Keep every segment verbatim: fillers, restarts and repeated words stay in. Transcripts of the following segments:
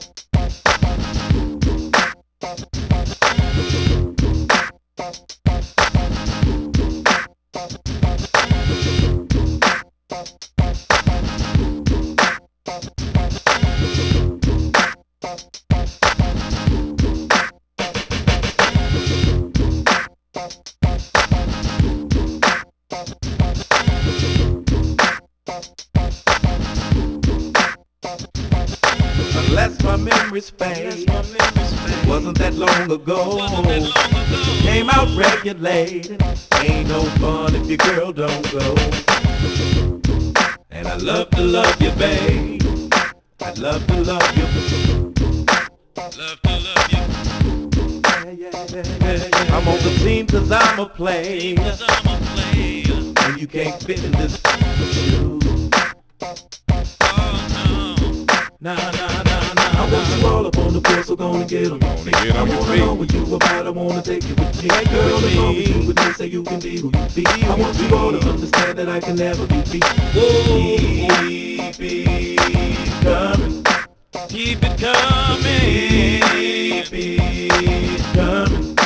Unless my memories fade, it wasn't that long ago. Came out regulated. Ain't no fun if your girl don't go. And I love to love you, babe. I'd love to love you. Love to love you. Yeah, yeah, yeah, yeah, yeah. I'm on the team cause I'm a player. And you can't fit in this shoes. Nah, nah, nah, nah. I want you all up on the floor, so gonna get on your feet. I wanna know what you about, I wanna take you with me. Girl, as long as you with me, say you can be who you be. I want you all to understand that I can never be beat. Keep it coming. Keep it coming. Keep it coming.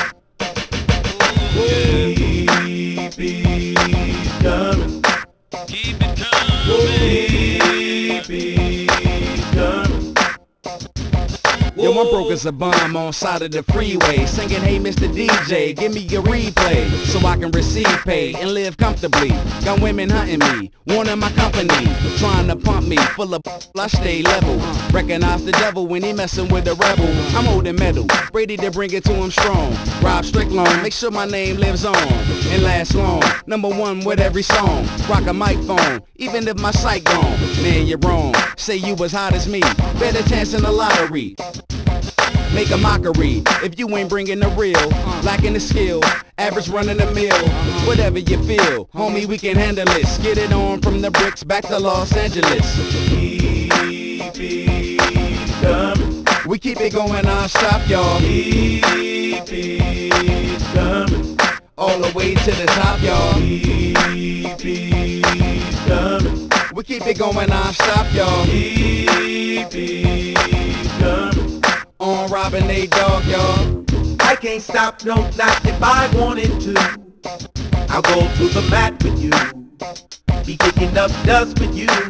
Keep it coming. Keep it coming. Keep it coming. Yo, I'm broke as a bomb on side of the freeway, singing, hey, Mister D J, give me your replay, so I can receive pay and live comfortably. Got women hunting me, wanting my company, trying to pump me, full of I stay level. Recognize the devil when he messing with the rebel. I'm holding metal, ready to bring it to him strong. Rob Strickland, make sure my name lives on and lasts long. Number one with every song, rock a mic phone, even if my sight gone. Man, you're wrong, say you as hot as me, better chance in the lottery. Make a mockery if you ain't bringing the real, lacking the skill, average running the mill. Whatever you feel, homie, we can handle this. Get it on from the bricks back to Los Angeles. Keep it coming. We keep it going non-stop, y'all. Keep it coming. All the way to the top, y'all. Keep it coming. We keep it going non-stop, y'all. Keep it coming. On Robin A. Dog, y'all. I can't stop, no, not if I wanted to. I'll go to the mat with you. Be kicking up dust with you.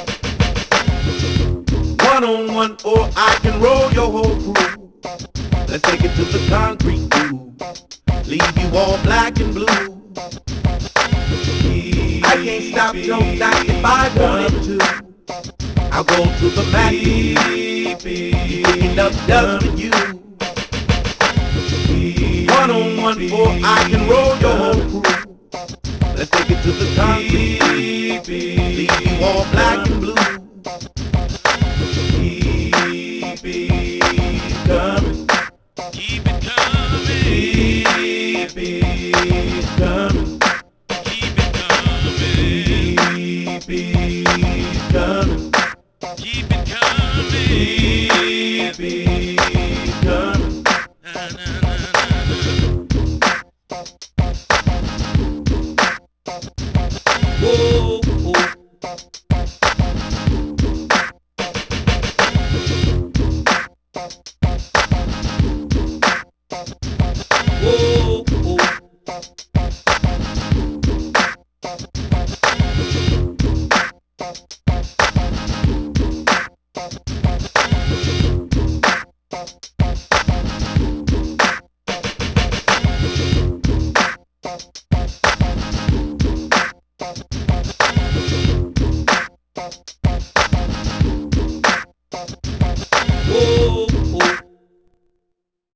One on one, or I can roll your whole crew. Let's take it to the concrete groove. Leave you all black and blue. I can't stop, no, not if I wanted to. I'll go to the mat with you. Be kicking up dust with you. One on one, or I can roll your whole crew. Let's take it to the concrete. Leave you all black and blue.